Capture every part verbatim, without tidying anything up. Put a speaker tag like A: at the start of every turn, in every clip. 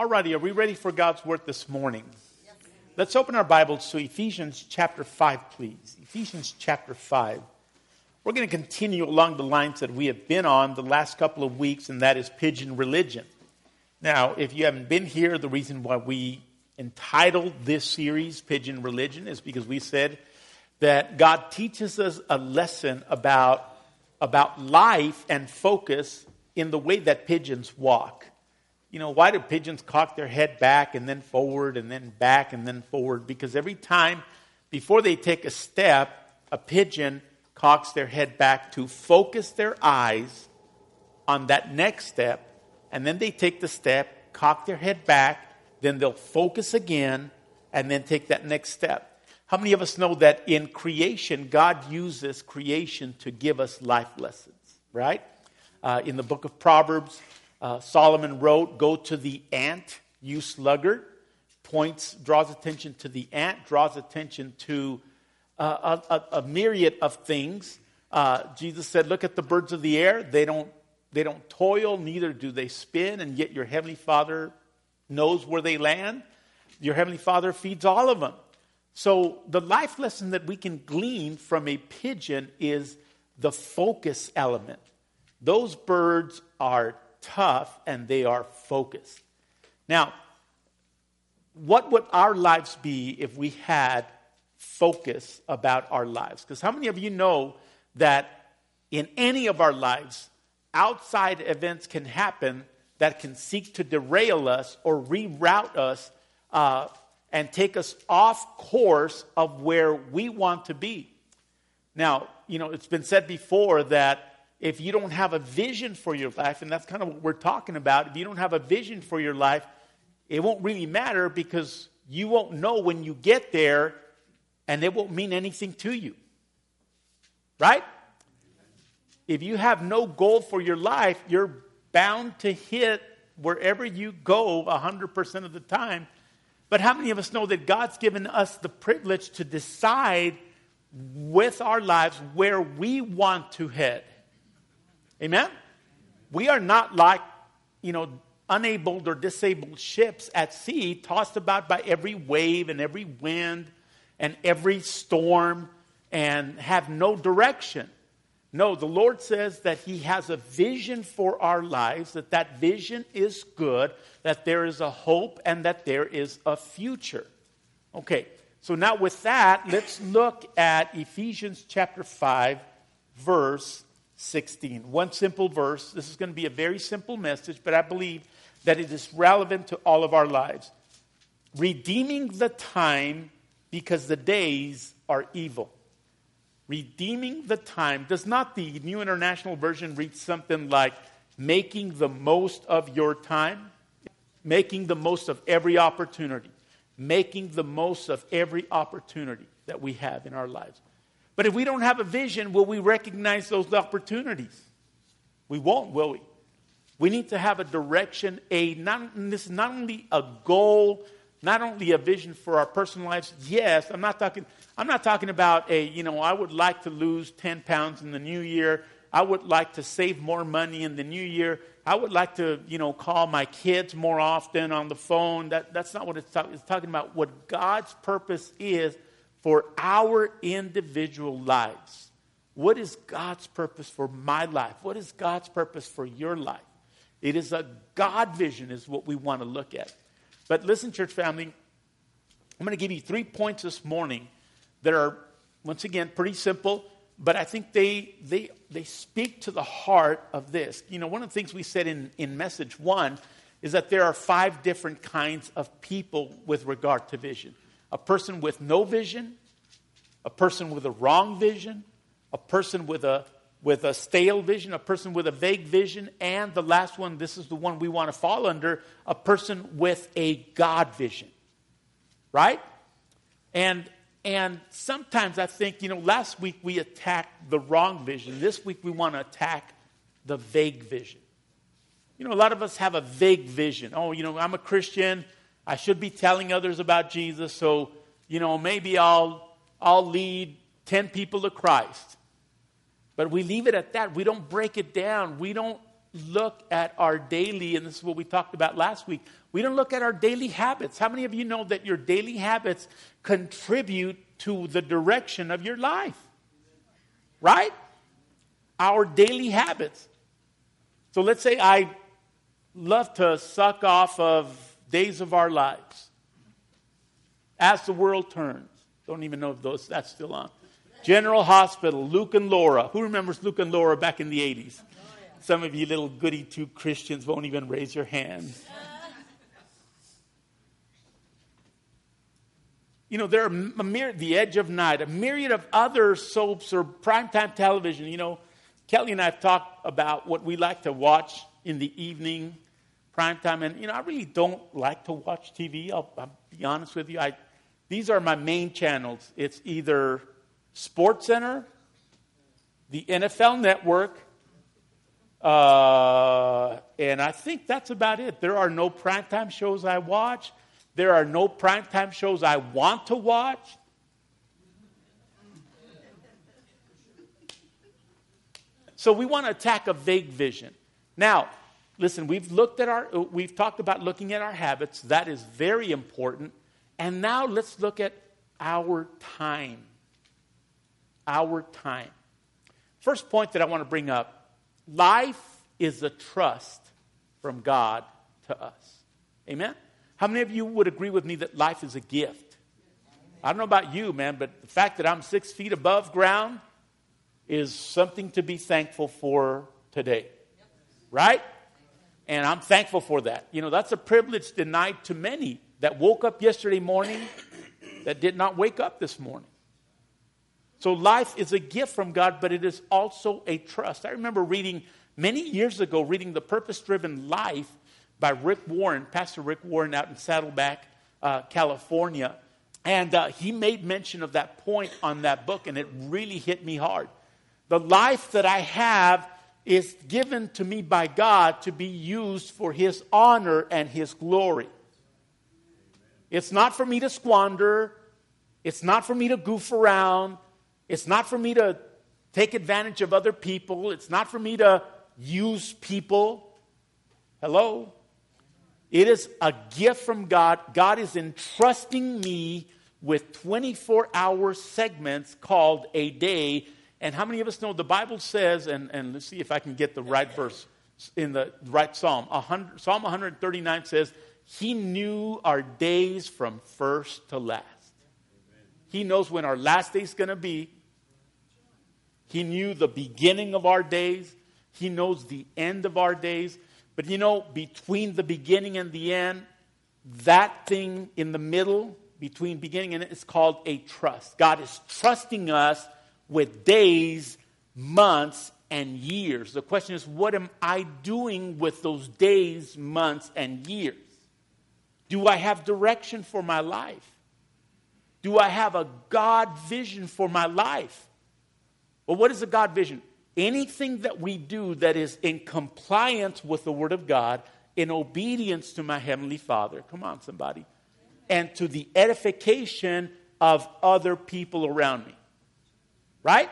A: Alrighty, are we ready for God's word this morning? Yes. Let's open our Bibles to Ephesians chapter five, please. Ephesians chapter five. We're going to continue along the lines that we have been on the last couple of weeks, and that is pigeon religion. Now, if you haven't been here, the reason why we entitled this series Pigeon Religion is because we said that God teaches us a lesson about, about life and focus in the way that pigeons walk. You know, why do pigeons cock their head back and then forward and then back and then forward? Because every time before they take a step, a pigeon cocks their head back to focus their eyes on that next step. And then they take the step, cock their head back, then they'll focus again, and then take that next step. How many of us know that in creation, God uses creation to give us life lessons, right? Uh, in the book of Proverbs, Uh, Solomon wrote, go to the ant, you sluggard. Points, draws attention to the ant, draws attention to uh, a, a, a myriad of things. Uh, Jesus said, look at the birds of the air. They don't, they don't toil, neither do they spin, and yet your heavenly Father knows where they land. Your heavenly Father feeds all of them. So the life lesson that we can glean from a pigeon is the focus element. Those birds are tough and they are focused. Now, what would our lives be if we had focus about our lives? Because how many of you know that in any of our lives, outside events can happen that can seek to derail us or reroute us uh, and take us off course of where we want to be? Now, you know, it's been said before that if you don't have a vision for your life, and that's kind of what we're talking about, if you don't have a vision for your life, it won't really matter because you won't know when you get there and it won't mean anything to you. Right? If you have no goal for your life, you're bound to hit wherever you go one hundred percent of the time. But how many of us know that God's given us the privilege to decide with our lives where we want to head? Amen? We are not like, you know, unabled or disabled ships at sea, tossed about by every wave and every wind and every storm and have no direction. No, the Lord says that He has a vision for our lives, that that vision is good, that there is a hope and that there is a future. Okay, so now with that, let's look at Ephesians chapter five, verse sixteen. One simple verse. This is going to be a very simple message, but I believe that it is relevant to all of our lives. Redeeming the time because the days are evil. Redeeming the time. Does not the New International Version read something like making the most of your time? Making the most of every opportunity. Making the most of every opportunity that we have in our lives. But if we don't have a vision, will we recognize those opportunities? We won't, will we? We need to have a direction, a not, this is not only a goal, not only a vision for our personal lives. Yes, I'm not talking I'm not talking about a, you know, I would like to lose ten pounds in the new year. I would like to save more money in the new year. I would like to, you know, call my kids more often on the phone. That, that's not what it's talking. It's talking about what God's purpose is for our individual lives. What is God's purpose for my life? What is God's purpose for your life? It is a God vision is what we want to look at. But listen, church family, I'm going to give you three points this morning that are, once again, pretty simple, but I think they they they speak to the heart of this. You know, one of the things we said in, in message one is that there are five different kinds of people with regard to vision. A person with no vision, a person with a wrong vision, a person with a with a stale vision, a person with a vague vision, and the last one, this is the one we want to fall under, a person with a God vision. Right? And and sometimes I think, you know, last week we attacked the wrong vision. This week we want to attack the vague vision. You know, a lot of us have a vague vision. Oh, you know, I'm a Christian. I should be telling others about Jesus, so, you know, maybe I'll I'll lead ten people to Christ. But we leave it at that. We don't break it down. We don't look at our daily, and this is what we talked about last week, we don't look at our daily habits. How many of you know that your daily habits contribute to the direction of your life? Right? Our daily habits. So let's say I love to suck off of Days of Our Lives. As the World Turns. Don't even know if those that's still on. General Hospital, Luke and Laura. Who remembers Luke and Laura back in the eighties? Some of you little goody two Christians won't even raise your hands. You know, there are a myriad, The Edge of Night, a myriad of other soaps or primetime television. You know, Kelly and I have talked about what we like to watch in the evening, primetime. And, you know, I really don't like to watch T V. I'll, I'll be honest with you. I, these are my main channels. It's either SportsCenter, the N F L Network, uh, and I think that's about it. There are no primetime shows I watch. There are no primetime shows I want to watch. So we want to attack a vague vision. Now, listen, we've looked at our, we've talked about looking at our habits. That is very important. And now let's look at our time. Our time. First point that I want to bring up, life is a trust from God to us. Amen? How many of you would agree with me that life is a gift? I don't know about you, man, but the fact that I'm six feet above ground is something to be thankful for today. Right? And I'm thankful for that. You know, that's a privilege denied to many that woke up yesterday morning that did not wake up this morning. So life is a gift from God, but it is also a trust. I remember reading many years ago, reading The Purpose-Driven Life by Rick Warren, Pastor Rick Warren out in Saddleback, uh, California. And uh, he made mention of that point on that book, and it really hit me hard. The life that I have is given to me by God to be used for His honor and His glory. It's not for me to squander. It's not for me to goof around. It's not for me to take advantage of other people. It's not for me to use people. Hello? It is a gift from God. God is entrusting me with twenty-four hour segments called a day. And how many of us know the Bible says, and, and let's see if I can get the right verse in the right Psalm. Psalm one thirty-nine says, He knew our days from first to last. He knows when our last day is going to be. He knew the beginning of our days. He knows the end of our days. But you know, between the beginning and the end, that thing in the middle, between beginning and end, is called a trust. God is trusting us with days, months, and years. The question is, what am I doing with those days, months, and years? Do I have direction for my life? Do I have a God vision for my life? Well, what is a God vision? Anything that we do that is in compliance with the Word of God, in obedience to my Heavenly Father. Come on, somebody. And to the edification of other people around me. Right?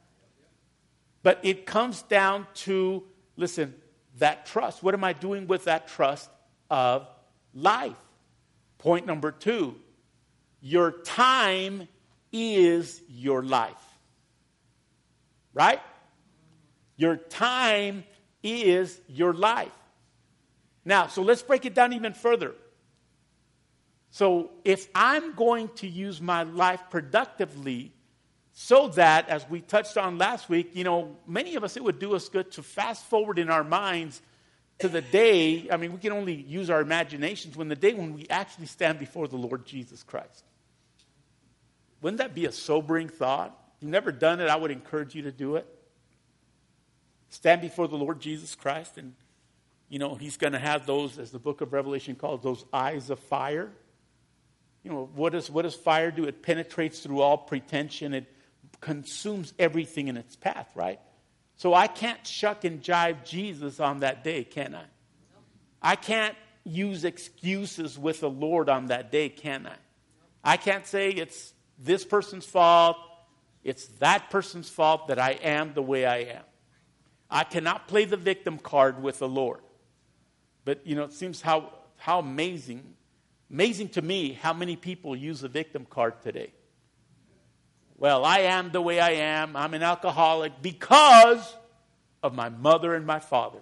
A: But it comes down to, listen, that trust. What am I doing with that trust of life? Point number two. Your time is your life. Right? Your time is your life. Now, so let's break it down even further. So if I'm going to use my life productively, so that, as we touched on last week, you know, many of us, it would do us good to fast forward in our minds to the day, I mean, we can only use our imaginations, when the day when we actually stand before the Lord Jesus Christ. Wouldn't that be a sobering thought? If you've never done it, I would encourage you to do it. Stand before the Lord Jesus Christ, and, you know, He's going to have those, as the book of Revelation calls, those eyes of fire. You know, what does, what does fire do? It penetrates through all pretension. It consumes everything in its path, right? So I can't shuck and jive Jesus on that day, can I? I can't use excuses with the Lord on that day, can I? I can't say it's this person's fault, it's that person's fault that I am the way I am. I cannot play the victim card with the Lord. But, you know, it seems how, how amazing, amazing to me how many people use the victim card today. Well, I am the way I am. I'm an alcoholic because of my mother and my father.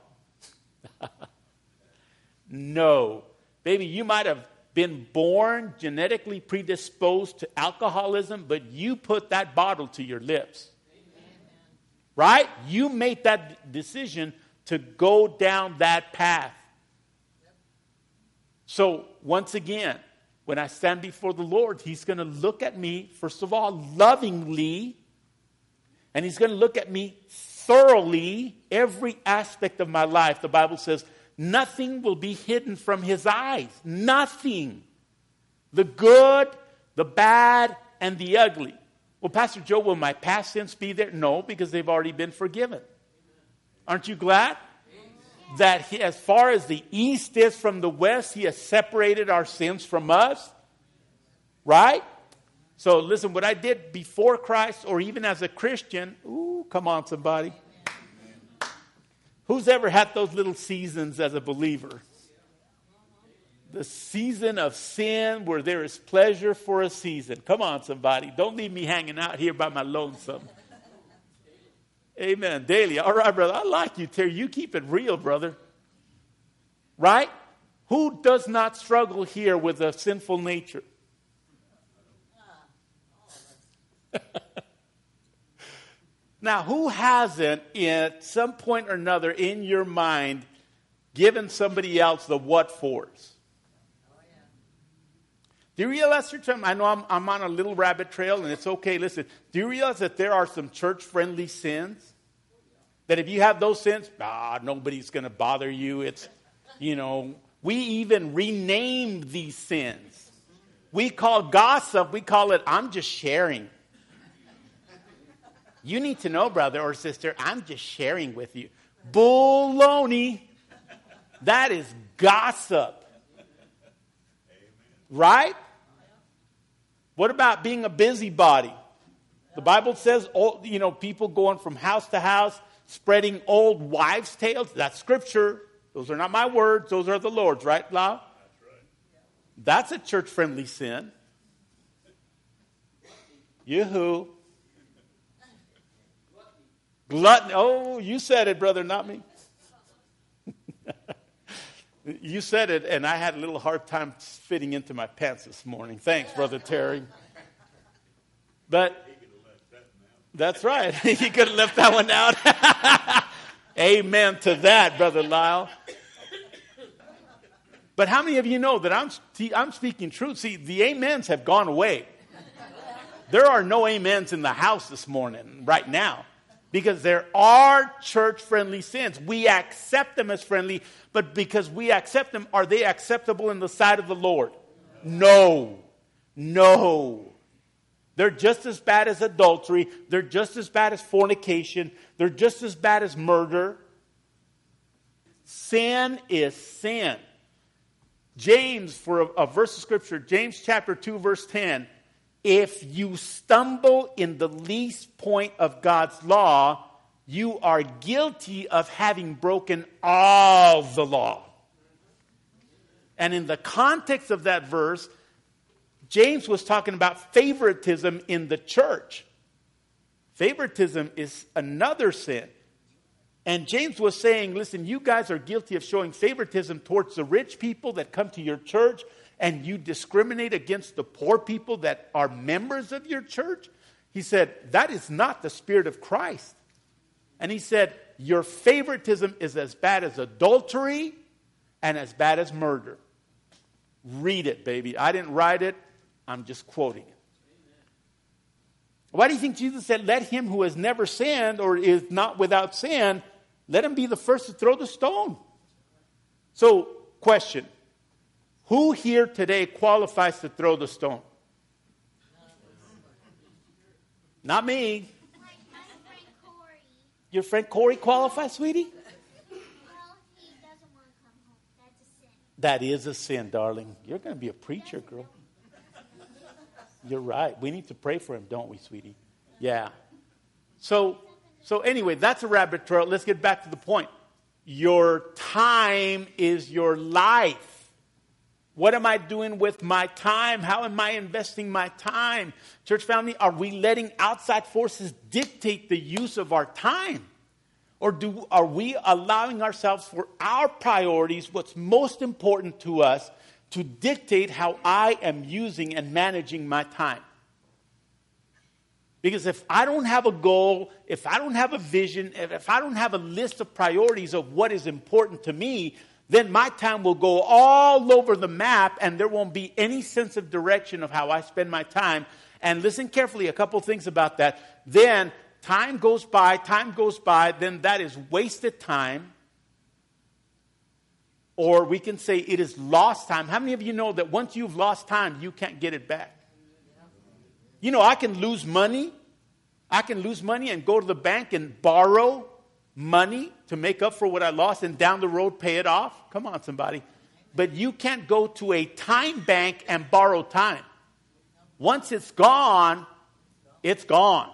A: No. Baby, you might have been born genetically predisposed to alcoholism, but you put that bottle to your lips. Amen. Right? You made that decision to go down that path. Yep. So, once again, when I stand before the Lord, He's going to look at me, first of all, lovingly, and He's going to look at me thoroughly, every aspect of my life. The Bible says, nothing will be hidden from His eyes. Nothing. The good, the bad, and the ugly. Well, Pastor Joe, will my past sins be there? No, because they've already been forgiven. Aren't you glad? That he, as far as the east is from the west, He has separated our sins from us. Right? So listen, what I did before Christ or even as a Christian, ooh, come on somebody. Who's ever had those little seasons as a believer? The season of sin where there is pleasure for a season. Come on, somebody. Don't leave me hanging out here by my lonesome. Amen. Daily. All right, brother. I like you, Terry. You keep it real, brother. Right? Who does not struggle here with a sinful nature? Now, who hasn't, at some point or another in your mind, given somebody else the what fors? Oh, yeah. Do you realize, I know I'm, I'm on a little rabbit trail, and it's okay. Listen, do you realize that there are some church-friendly sins? That if you have those sins, ah, nobody's going to bother you. It's, you know, we even renamed these sins. We call gossip, we call it, I'm just sharing. You need to know, brother or sister, I'm just sharing with you. Baloney. That is gossip. Right? What about being a busybody? The Bible says, you know, people going from house to house, spreading old wives' tales. That's scripture. Those are not my words. Those are the Lord's, right, Lau? That's right. That's a church-friendly sin. Yoo-hoo. Gluttony. Oh, you said it, brother, not me. You said it, and I had a little hard time fitting into my pants this morning. Thanks, Brother Terry. But that's right. He could have left that one out. Amen to that, Brother Lyle. But how many of you know that I'm, I'm speaking truth? See, the amens have gone away. There are no amens in the house this morning, right now. Because there are church-friendly sins. We accept them as friendly, but because we accept them, are they acceptable in the sight of the Lord? No. No. They're just as bad as adultery. They're just as bad as fornication. They're just as bad as murder. Sin is sin. James, for a, a verse of scripture, James chapter two, verse ten. If you stumble in the least point of God's law, you are guilty of having broken all the law. And in the context of that verse, James was talking about favoritism in the church. Favoritism is another sin. And James was saying, listen, you guys are guilty of showing favoritism towards the rich people that come to your church, and you discriminate against the poor people that are members of your church. He said, that is not the Spirit of Christ. And he said, your favoritism is as bad as adultery and as bad as murder. Read it, baby. I didn't write it. I'm just quoting it. Why do you think Jesus said, let him who has never sinned or is not without sin, let him be the first to throw the stone? So, question. Who here today qualifies to throw the stone? Not me.
B: My friend Corey.
A: Your friend Corey qualifies, sweetie?
B: Well, he doesn't want to come home. That's a sin.
A: That is a sin, darling. You're going to be a preacher, girl. You're right. We need to pray for him, don't we, sweetie? Yeah. So, So anyway, that's a rabbit trail. Let's get back to the point. Your time is your life. What am I doing with my time? How am I investing my time? Church family, are we letting outside forces dictate the use of our time? Or do are we allowing ourselves for our priorities, what's most important to us, to dictate how I am using and managing my time? Because if I don't have a goal, if I don't have a vision, if I don't have a list of priorities of what is important to me, then my time will go all over the map and there won't be any sense of direction of how I spend my time. And listen carefully, a couple things about that. Then time goes by, time goes by, then that is wasted time. Or we can say it is lost time. How many of you know that once you've lost time, you can't get it back? You know, I can lose money. I can lose money and go to the bank and borrow money to make up for what I lost and down the road pay it off. Come on, somebody. But you can't go to a time bank and borrow time. Once it's gone, it's gone.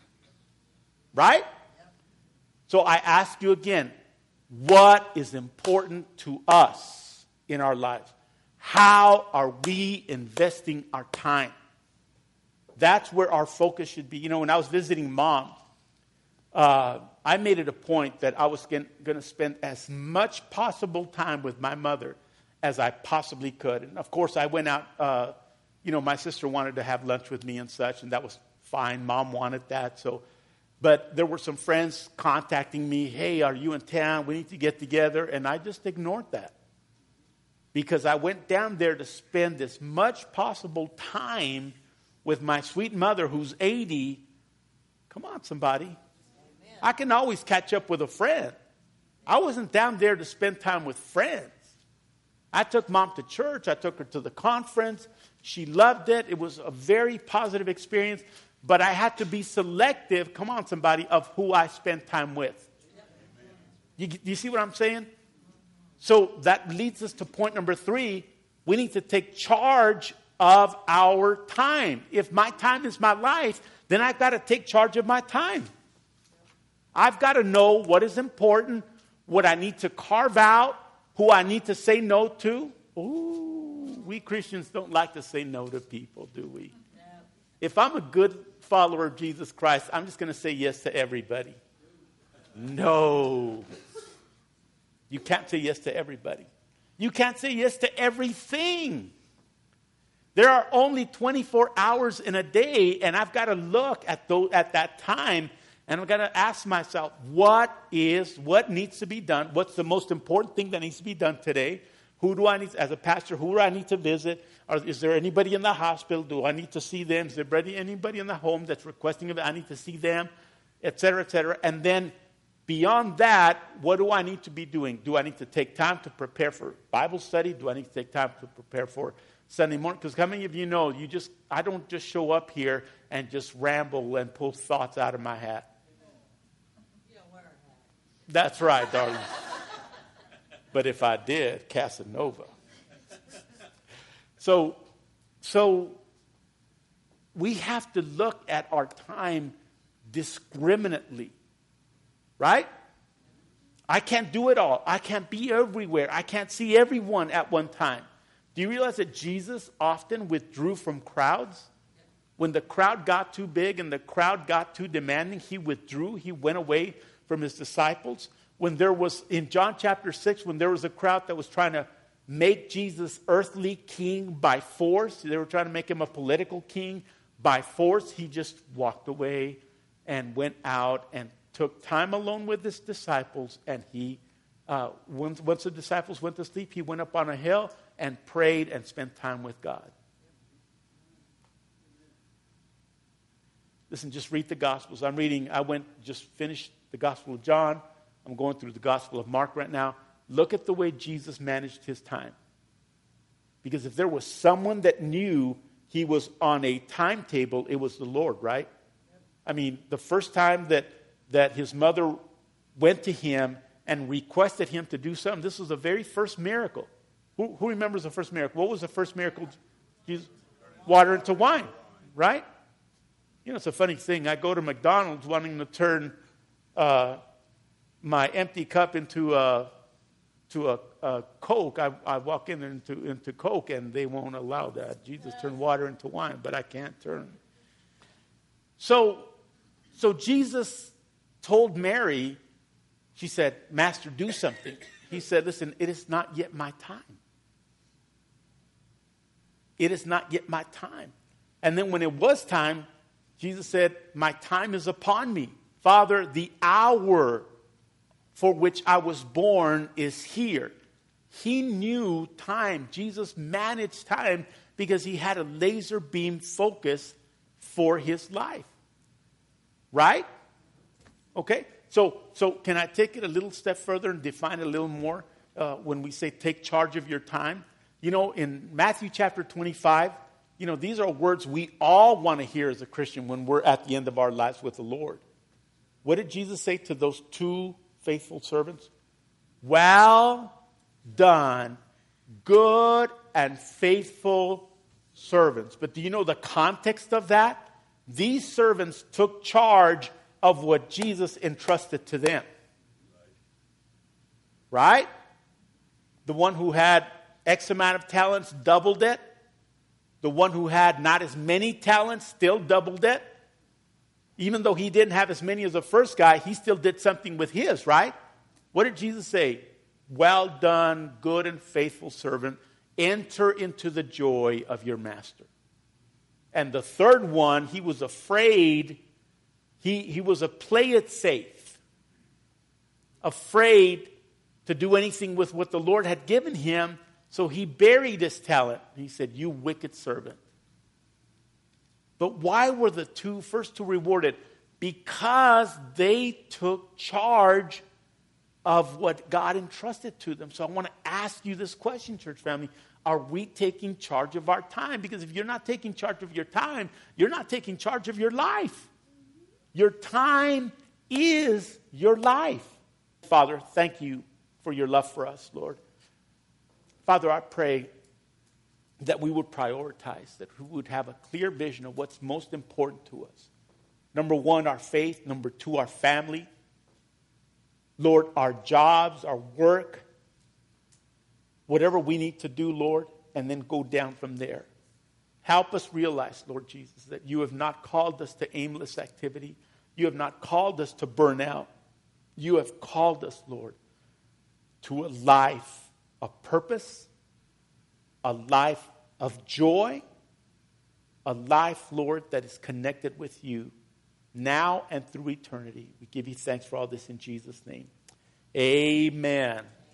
A: Right? So I ask you again, what is important to us in our lives? How are we investing our time? That's where our focus should be. You know, when I was visiting Mom, uh, I made it a point that I was going to spend as much possible time with my mother as I possibly could. And of course, I went out, uh, you know, my sister wanted to have lunch with me and such, and that was fine. Mom wanted that. So, but there were some friends contacting me, hey, are you in town? We need to get together. And I just ignored that. Because I went down there to spend as much possible time with my sweet mother who's eighty. Come on, somebody. Amen. I can always catch up with a friend. I wasn't down there to spend time with friends. I took Mom to church. I took her to the conference. She loved it. It was a very positive experience. But I had to be selective, come on, somebody, of who I spend time with. You, you see what I'm saying? So that leads us to point number three. We need to take charge of our time. If my time is my life, then I've got to take charge of my time. I've got to know what is important, what I need to carve out, who I need to say no to. Ooh, we Christians don't like to say no to people, do we? No. If I'm a good follower of Jesus Christ, I'm just going to say yes to everybody. No. You can't say yes to everybody. You can't say yes to everything. There are only twenty-four hours in a day, and I've got to look at those, at that time, and I've got to ask myself, what is, what needs to be done? What's the most important thing that needs to be done today? Who do I need, as a pastor, who do I need to visit? Or is there anybody in the hospital? Do I need to see them? Is there anybody in the home that's requesting of it? I need to see them, et cetera, et cetera. And then beyond that, what do I need to be doing? Do I need to take time to prepare for Bible study? Do I need to take time to prepare for Sunday morning? Because how many of you know, you just I don't just show up here and just ramble and pull thoughts out of my hat. You don't wear a hat. That's right, darling. But if I did, Casanova. So, so we have to look at our time discriminately, right? I can't do it all. I can't be everywhere. I can't see everyone at one time. Do you realize that Jesus often withdrew from crowds? When the crowd got too big and the crowd got too demanding, he withdrew. He went away from his disciples. When there was, in John chapter six, when there was a crowd that was trying to make Jesus earthly king by force, they were trying to make him a political king by force, he just walked away and went out and took time alone with his disciples. And he, uh, once, once the disciples went to sleep, he went up on a hill and prayed and spent time with God. Listen, just read the Gospels. I'm reading, I went, just finished the Gospel of John. I'm going through the Gospel of Mark right now. Look at the way Jesus managed his time. Because if there was someone that knew he was on a timetable, it was the Lord, right? I mean, the first time that, that his mother went to him and requested him to do something, this was the very first miracle. Who, who remembers the first miracle? What was the first miracle? Jesus, water into wine, right? You know, it's a funny thing. I go to McDonald's wanting to turn uh, my empty cup into a, to a, a Coke, I, I walk in into, into Coke, and they won't allow that. Jesus turned water into wine, but I can't turn. So, so Jesus told Mary, she said, Master, do something. He said, listen, it is not yet my time. It is not yet my time. And then when it was time, Jesus said, my time is upon me. Father, the hour for which I was born is here. He knew time. Jesus managed time because he had a laser beam focus for his life. Right? Okay? So, so can I take it a little step further and define it a little more uh, when we say take charge of your time? You know, in Matthew chapter twenty-five, you know, these are words we all want to hear as a Christian when we're at the end of our lives with the Lord. What did Jesus say to those two faithful servants? Well done, good and faithful servants. But do you know the context of that? These servants took charge of what Jesus entrusted to them. Right? The one who had X amount of talents doubled it. The one who had not as many talents still doubled it. Even though he didn't have as many as the first guy, he still did something with his, right? What did Jesus say? Well done, good and faithful servant. Enter into the joy of your master. And the third one, he was afraid. He, he was a play it safe. Afraid to do anything with what the Lord had given him. So he buried his talent. He said, you wicked servant. But why were the two first two rewarded? Because they took charge of what God entrusted to them. So I want to ask you this question, church family. Are we taking charge of our time? Because if you're not taking charge of your time, you're not taking charge of your life. Your time is your life. Father, thank you for your love for us, Lord. Father, I pray that we would prioritize, that we would have a clear vision of what's most important to us. Number one, our faith. Number two, our family. Lord, our jobs, our work, whatever we need to do, Lord, and then go down from there. Help us realize, Lord Jesus, that you have not called us to aimless activity. You have not called us to burn out. You have called us, Lord, to a life of purpose, a life of joy, a life, Lord, that is connected with you now and through eternity. We give you thanks for all this in Jesus' name. Amen.